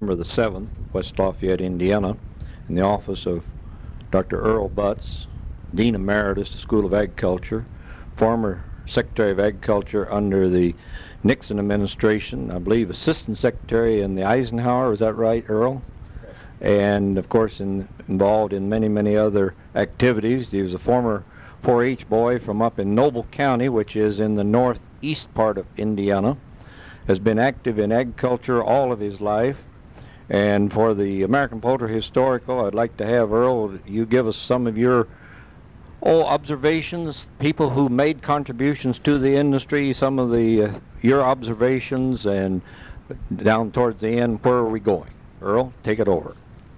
November the 7th, West Lafayette, Indiana, in the office of Dr. Earl Butts, Dean Emeritus, School of Agriculture, former Secretary of Agriculture under the Nixon administration, I believe Assistant Secretary in the Eisenhower, is that right, Earl? And, of course, involved in many, many other activities. He was a former 4-H boy from up in Noble County, which is in the northeast part of Indiana. Has been active in agriculture all of his life. And for the American Poultry Historical, I'd like to have Earl, you give us some of your observations, people who made contributions to the industry, some of the your observations, and down towards the end, where are we going? Earl, take it over.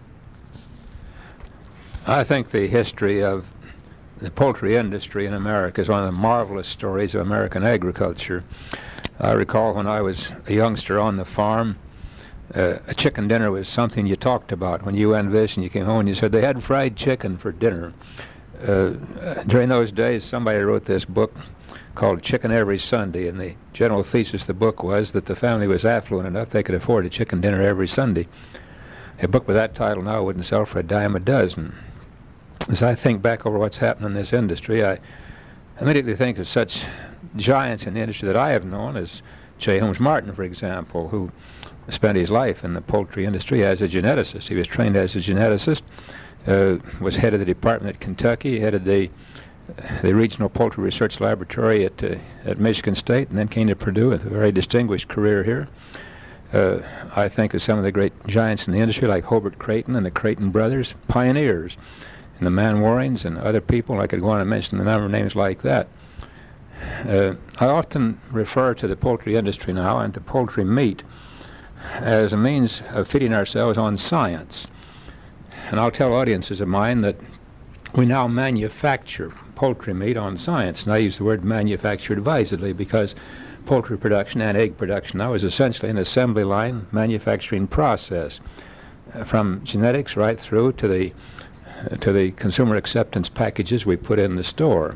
I think the history of the poultry industry in America is one of the marvelous stories of American agriculture. I recall when I was a youngster on the farm, a chicken dinner was something you talked about. When you went visiting, you came home and you said they had fried chicken for dinner. During those days, somebody wrote this book called Chicken Every Sunday, and the general thesis of the book was that the family was affluent enough they could afford a chicken dinner every Sunday. A book with that title now wouldn't sell for a dime a dozen. As I think back over what's happened in this industry, I immediately think of such giants in the industry that I have known as J. Holmes Martin, for example, who spent his life in the poultry industry as a geneticist. He was trained as a geneticist, was head of the department at Kentucky, headed the regional poultry research laboratory at Michigan State, and then came to Purdue with a very distinguished career here. I think of some of the great giants in the industry like Hobart Creighton and the Creighton brothers, pioneers, and the Manwarings and other people. I could go on and mention a number of names like that. I often refer to the poultry industry now and to poultry meat as a means of feeding ourselves on science. And I'll tell audiences of mine that we now manufacture poultry meat on science. And I use the word manufacture advisedly because poultry production and egg production now is essentially an assembly line manufacturing process, from genetics right through to the consumer acceptance packages we put in the store.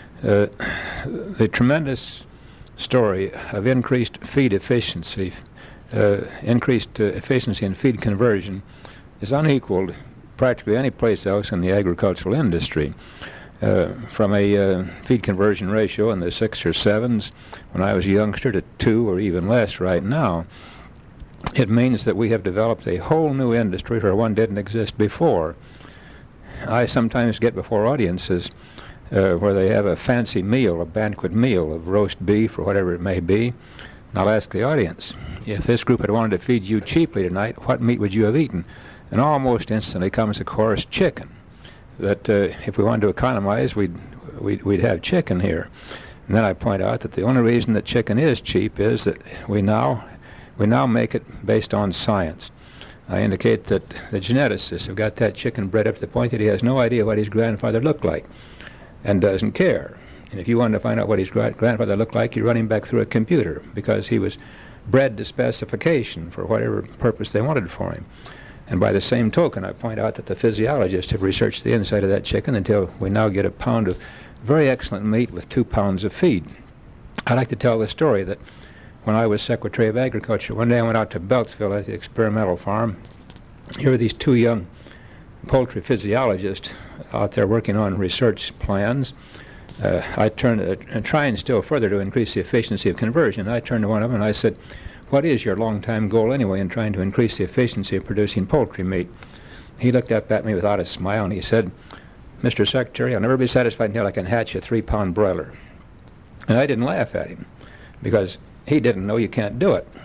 The tremendous story of increased feed efficiency, increased efficiency in feed conversion is unequaled practically any place else in the agricultural industry. From a feed conversion ratio in the 6 or 7s when I was a youngster to 2 or even less right now, it means that we have developed a whole new industry where one didn't exist before. I sometimes get before audiences where they have a fancy meal, a banquet meal of roast beef or whatever it may be. And I'll ask the audience, if this group had wanted to feed you cheaply tonight, what meat would you have eaten? And almost instantly comes, of course, chicken. That if we wanted to economize, we'd have chicken here. And then I point out that the only reason that chicken is cheap is that we now make it based on science. I indicate that the geneticists have got that chicken bred up to the point that he has no idea what his grandfather looked like and doesn't care. And if you wanted to find out what his grandfather looked like, you run him back through a computer because he was bred to specification for whatever purpose they wanted for him. And by the same token, I point out that the physiologists have researched the inside of that chicken until we now get a pound of very excellent meat with 2 pounds of feed. I like to tell the story that when I was Secretary of Agriculture, one day I went out to Beltsville at the experimental farm. Here were these 2 young poultry physiologists out there working on research plans. I turned, trying still further to increase the efficiency of conversion. I turned to one of them and I said, "What is your long-time goal anyway in trying to increase the efficiency of producing poultry meat?" He looked up at me without a smile and he said, "Mr. Secretary, I'll never be satisfied until I can hatch a 3-pound broiler." And I didn't laugh at him because he didn't know you can't do it.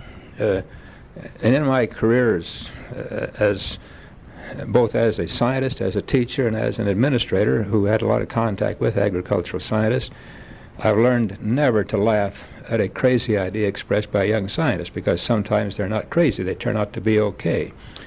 And in my careers as both as a scientist, as a teacher, and as an administrator who had a lot of contact with agricultural scientists, I've learned never to laugh at a crazy idea expressed by a young scientist, because sometimes they're not crazy, they turn out to be okay.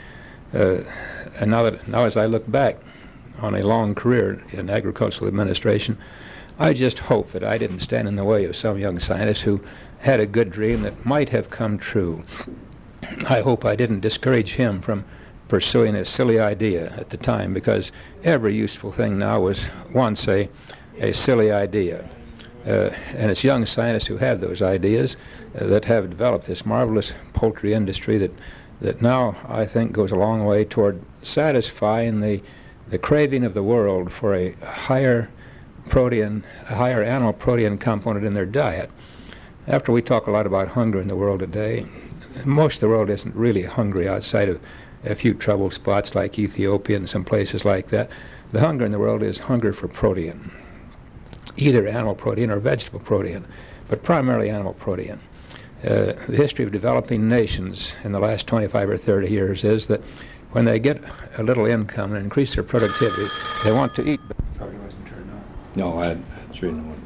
And now as I look back on a long career in agricultural administration, I just hope that I didn't stand in the way of some young scientist who had a good dream that might have come true. I hope I didn't discourage him from pursuing a silly idea at the time, because every useful thing now was once a silly idea. And it's young scientists who have those ideas that have developed this marvelous poultry industry that that now I think goes a long way toward satisfying the craving of the world for a higher animal protein component in their diet. After we talk a lot about hunger in the world today, most of the world isn't really hungry outside of a few troubled spots like Ethiopia and some places like that. The hunger in the world is hunger for protein, either animal protein or vegetable protein, but primarily animal protein. The history of developing nations in the last 25 or 30 years is that when they get a little income and increase their productivity, they want to eat. Probably wasn't turned on. No, that's reading one.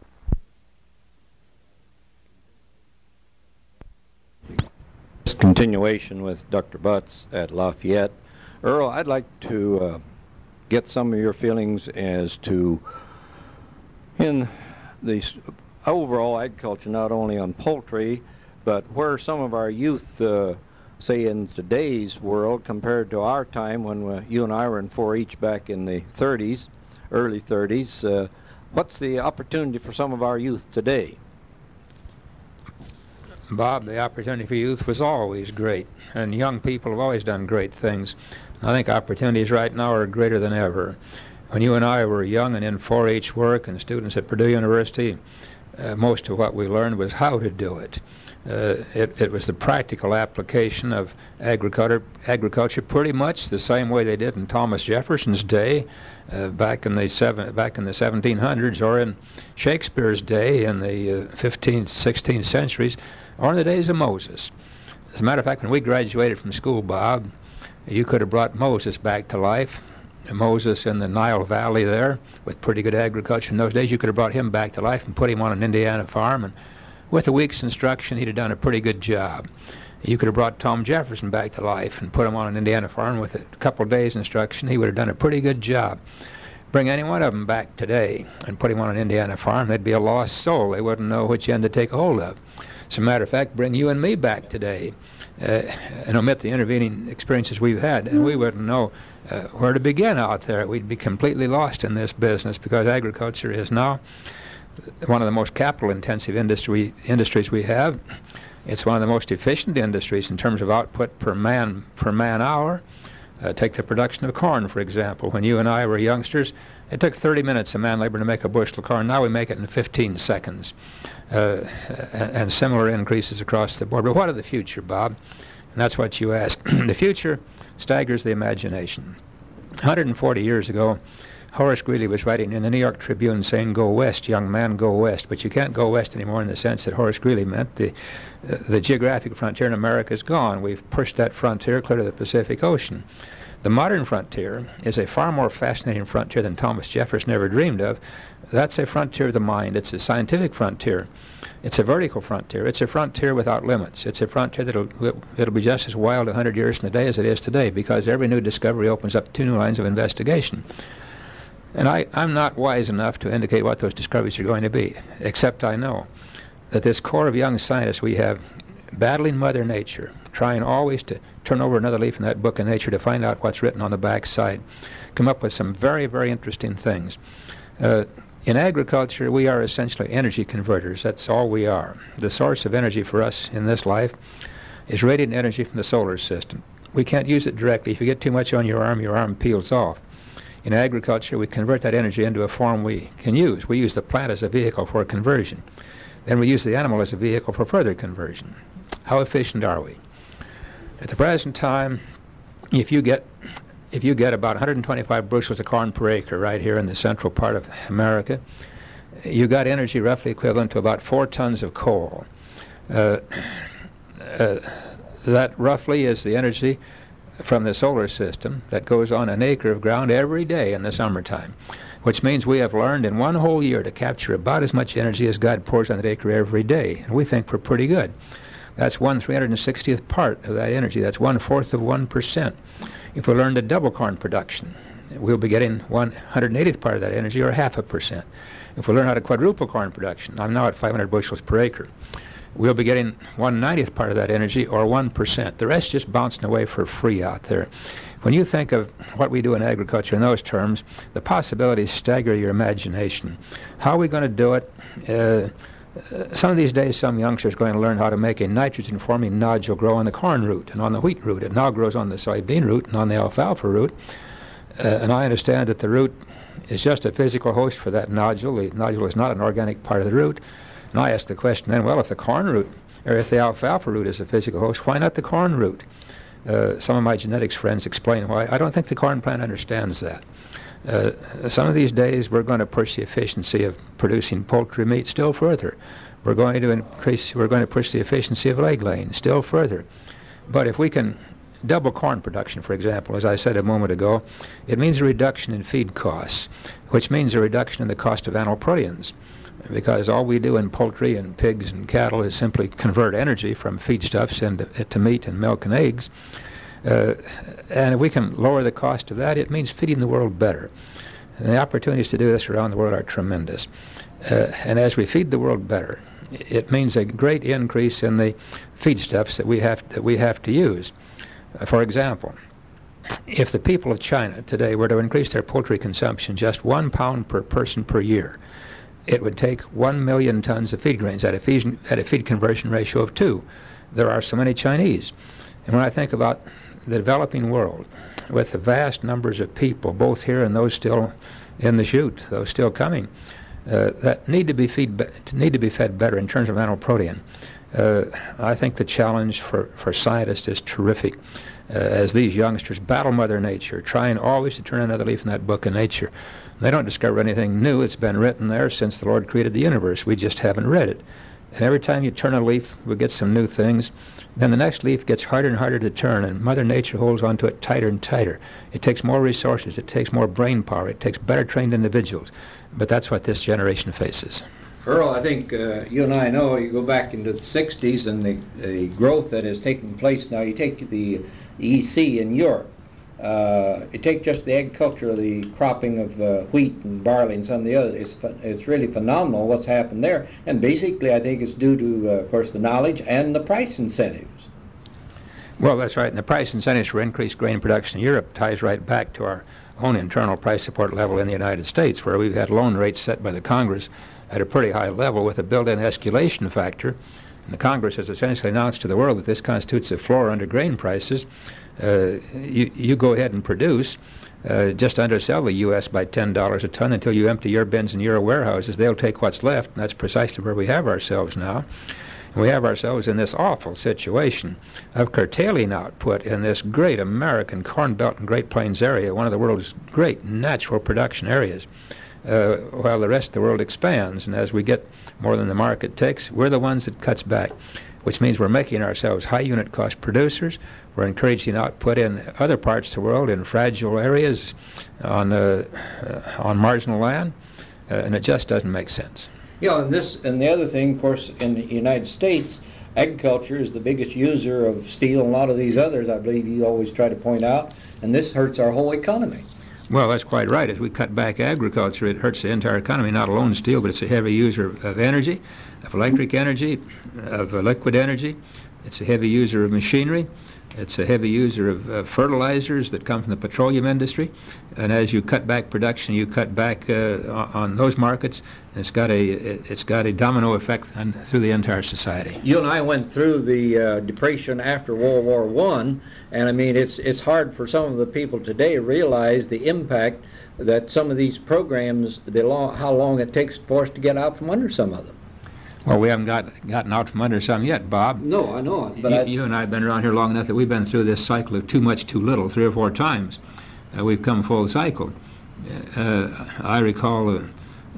Continuation with Dr. Butts at Lafayette. Earl, I'd like to get some of your feelings as to, in the overall agriculture, not only on poultry, but where some of our youth, say in today's world, compared to our time when you and I were in 4-H back in the 30s, early 30s, what's the opportunity for some of our youth today? Bob, the opportunity for youth was always great, and young people have always done great things. I think opportunities right now are greater than ever. When you and I were young and in 4-H work and students at Purdue University, most of what we learned was how to do it. It was the practical application of agriculture pretty much the same way they did in Thomas Jefferson's day, back in the 1700s, or in Shakespeare's day in the 15th, 16th centuries, or in the days of Moses. As a matter of fact, when we graduated from school, Bob, you could have brought Moses back to life. Moses in the Nile Valley there, with pretty good agriculture in those days, you could have brought him back to life and put him on an Indiana farm, and with a week's instruction, he'd have done a pretty good job. You could have brought Tom Jefferson back to life and put him on an Indiana farm with a couple of days' instruction. He would have done a pretty good job. Bring any one of them back today and put him on an Indiana farm, they'd be a lost soul. They wouldn't know which end to take hold of. As a matter of fact, bring you and me back today and omit the intervening experiences we've had, and we wouldn't know where to begin out there. We'd be completely lost in this business, because agriculture is now one of the most capital-intensive industries we have. It's one of the most efficient industries in terms of output per man hour. Take the production of corn, for example. When you and I were youngsters, it took 30 minutes of man labor to make a bushel of corn. Now we make it in 15 seconds. And similar increases across the board. But what of the future, Bob? And that's what you ask. The future staggers the imagination. 140 years ago, Horace Greeley was writing in the New York Tribune saying, "Go west, young man, go west." But you can't go west anymore in the sense that Horace Greeley meant. The geographic frontier in America is gone. We've pushed that frontier clear to the Pacific Ocean. The modern frontier is a far more fascinating frontier than Thomas Jefferson ever dreamed of. That's a frontier of the mind. It's a scientific frontier. It's a vertical frontier. It's a frontier without limits. It's a frontier that'll be just as wild 100 years from today as it is today, because every new discovery opens up 2 new lines of investigation. And I'm not wise enough to indicate what those discoveries are going to be, except I know that this corps of young scientists we have battling Mother Nature, trying always to turn over another leaf in that book of nature to find out what's written on the back side, come up with some very, very interesting things. In agriculture, we are essentially energy converters. That's all we are. The source of energy for us in this life is radiant energy from the solar system. We can't use it directly. If you get too much on your arm peels off. In agriculture, we convert that energy into a form we can use. We use the plant as a vehicle for conversion. Then we use the animal as a vehicle for further conversion. How efficient are we? At the present time, if you get about 125 bushels of corn per acre right here in the central part of America, you got energy roughly equivalent to about 4 tons of coal. That roughly is the energy from the solar system that goes on an acre of ground every day in the summertime, which means we have learned in one whole year to capture about as much energy as God pours on that acre every day, and we think we're pretty good. That's 1/360th part of that energy. That's 1/4 of 1%. If we learn to double corn production, we'll be getting 180th part of that energy, or 0.5%. If we learn how to quadruple corn production, I'm now at 500 bushels per acre, we'll be getting 1/90th part of that energy, or 1%. The rest just bouncing away for free out there. When you think of what we do in agriculture in those terms, the possibilities stagger your imagination. How are we going to do it? Some of these days, some youngsters are going to learn how to make a nitrogen-forming nodule grow on the corn root and on the wheat root. It now grows on the soybean root and on the alfalfa root. And I understand that the root is just a physical host for that nodule. The nodule is not an organic part of the root. And I asked the question then, well, if the corn root, or if the alfalfa root is a physical host, why not the corn root? Some of my genetics friends explain why. I don't think the corn plant understands that. Some of these days we're going to push the efficiency of producing poultry meat still further. We're going to push the efficiency of leg laying still further. But if we can double corn production, for example, as I said a moment ago, it means a reduction in feed costs, which means a reduction in the cost of animal proteins. Because all we do in poultry and pigs and cattle is simply convert energy from feedstuffs into meat and milk and eggs. And if we can lower the cost of that, it means feeding the world better. And the opportunities to do this around the world are tremendous. And as we feed the world better, it means a great increase in the feedstuffs that we have to use. For example, if the people of China today were to increase their poultry consumption just 1 pound per person per year, it would take 1 million tons of feed grains at a feed conversion ratio of 2. There are so many Chinese. And when I think about the developing world, with the vast numbers of people, both here and those still in the chute, those still coming, that need to be fed better in terms of animal protein, I think the challenge for scientists is terrific. As these youngsters battle Mother Nature, trying always to turn another leaf in that book of nature. They don't discover anything new. It's been written there since the Lord created the universe. We just haven't read it. And every time you turn a leaf, we get some new things. Then the next leaf gets harder and harder to turn, and Mother Nature holds onto it tighter and tighter. It takes more resources. It takes more brain power. It takes better trained individuals. But that's what this generation faces. Earl, I think you and I know, you go back into the 60s and the growth that has taken place now. You take the EC in Europe. You take just the agriculture, the cropping of wheat and barley and some of the others. It's really phenomenal what's happened there. And basically, I think it's due to, of course, the knowledge and the price incentives. Well, that's right. And the price incentives for increased grain production in Europe ties right back to our own internal price support level in the United States, where we've had loan rates set by the Congress at a pretty high level with a built-in escalation factor. And the Congress has essentially announced to the world that this constitutes a floor under grain prices. You go ahead and produce, just undersell the U.S. by $10 a ton until you empty your bins and your warehouses. They'll take what's left, and that's precisely where we have ourselves now. And we have ourselves in this awful situation of curtailing output in this great American Corn Belt and Great Plains area, one of the world's great natural production areas, while the rest of the world expands. And as we get more than the market takes, we're the ones that cuts back, which means we're making ourselves high unit cost producers. We're encouraging output in other parts of the world, in fragile areas, on marginal land, and it just doesn't make sense. Yeah, and the other thing, of course, in the United States, agriculture is the biggest user of steel and a lot of these others, I believe you always try to point out, and this hurts our whole economy. Well, that's quite right. As we cut back agriculture, it hurts the entire economy, not alone steel, but it's a heavy user of energy, of electric energy, of liquid energy. It's a heavy user of machinery. It's a heavy user of fertilizers that come from the petroleum industry. And as you cut back production, you cut back on those markets. It's got a domino effect through the entire society. You and I went through the depression after World War I, and I mean it's hard for some of the people today to realize the impact that some of these programs, how long it takes for us to get out from under some of them. Well, we haven't gotten out from under some yet, Bob. No, I know it. But you and I have been around here long enough that we've been through this cycle of too much, too little 3 or 4 times. We've come full cycle. I recall in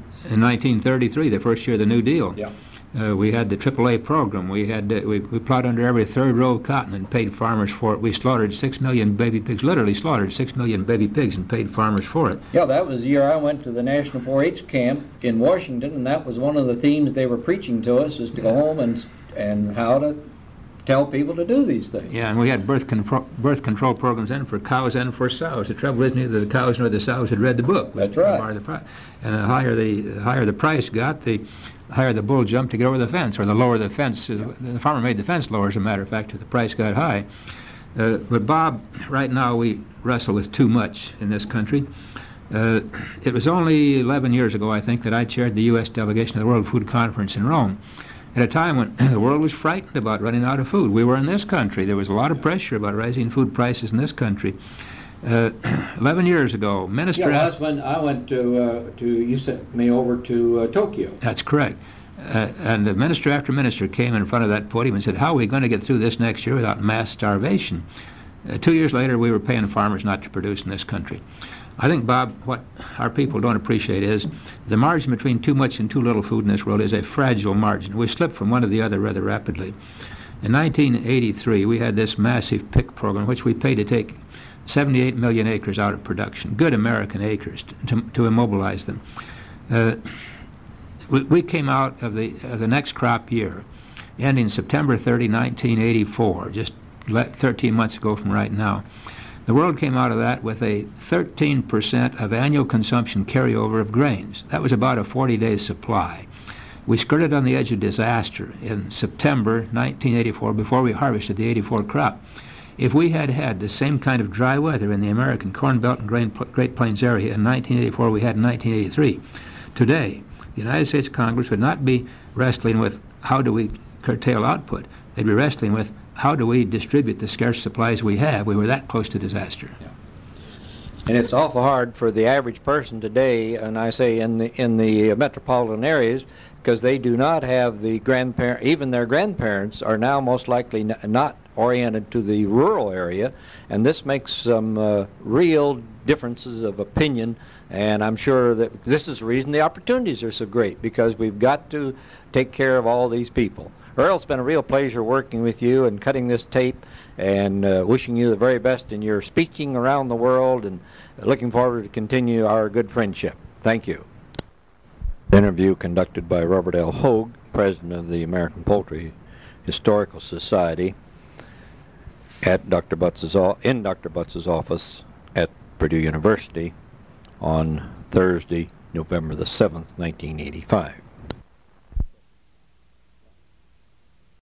1933, the first year of the New Deal, we had the AAA program. We plowed under every 3rd row of cotton and paid farmers for it. We slaughtered 6 million baby pigs, literally slaughtered 6 million baby pigs and paid farmers for it. Yeah, that was the year I went to the National 4-H camp in Washington, and that was one of the themes they were preaching to us, is to go home and how to tell people to do these things. Yeah, and we had birth control programs then for cows and for sows. The trouble is neither the cows nor the sows had read the book. That's right. And the higher the price got, the higher the bull jumped to get over the fence, or the lower the fence. The farmer made the fence lower, as a matter of fact, if the price got high. But Bob, right now we wrestle with too much in this country. It was only 11 years ago, I think, that I chaired the U.S. delegation of the World Food Conference in Rome, at a time when the world was frightened about running out of food. We were in this country. There was a lot of pressure about rising food prices in this country. 11 years ago, Minister... Yeah, that's when I went to you sent me over to Tokyo. That's correct. And the minister after minister came in front of that podium and said, how are we going to get through this next year without mass starvation? 2 years later, we were paying farmers not to produce in this country. I think, Bob, what our people don't appreciate is the margin between too much and too little food in this world is a fragile margin. We slip from one to the other rather rapidly. In 1983, we had this massive PIC program, which we paid to take 78 million acres out of production, good American acres, to immobilize them. We came out of the next crop year, ending September 30, 1984, just 13 months ago from right now. The world came out of that with a 13% of annual consumption carryover of grains. That was about a 40-day supply. We skirted on the edge of disaster in September 1984 before we harvested the 84 crop. If we had had the same kind of dry weather in the American Corn Belt and Great Plains area in 1984 we had in 1983, today the United States Congress would not be wrestling with how do we curtail output. They'd be wrestling with how do we distribute the scarce supplies we have. We were that close to disaster. Yeah. And it's awful hard for the average person today, and I say in the metropolitan areas, because they do not have the grandparent, even their grandparents are now most likely not oriented to the rural area, and this makes some real differences of opinion, and I'm sure that this is the reason the opportunities are so great, because we've got to take care of all these people. Earl, it's been a real pleasure working with you and cutting this tape, and wishing you the very best in your speaking around the world, and looking forward to continue our good friendship. Thank you. Interview conducted by Robert L. Hogue, President of the American Poultry Historical Society, at Dr. Butz's office at Purdue University on Thursday, November the 7th, 1985.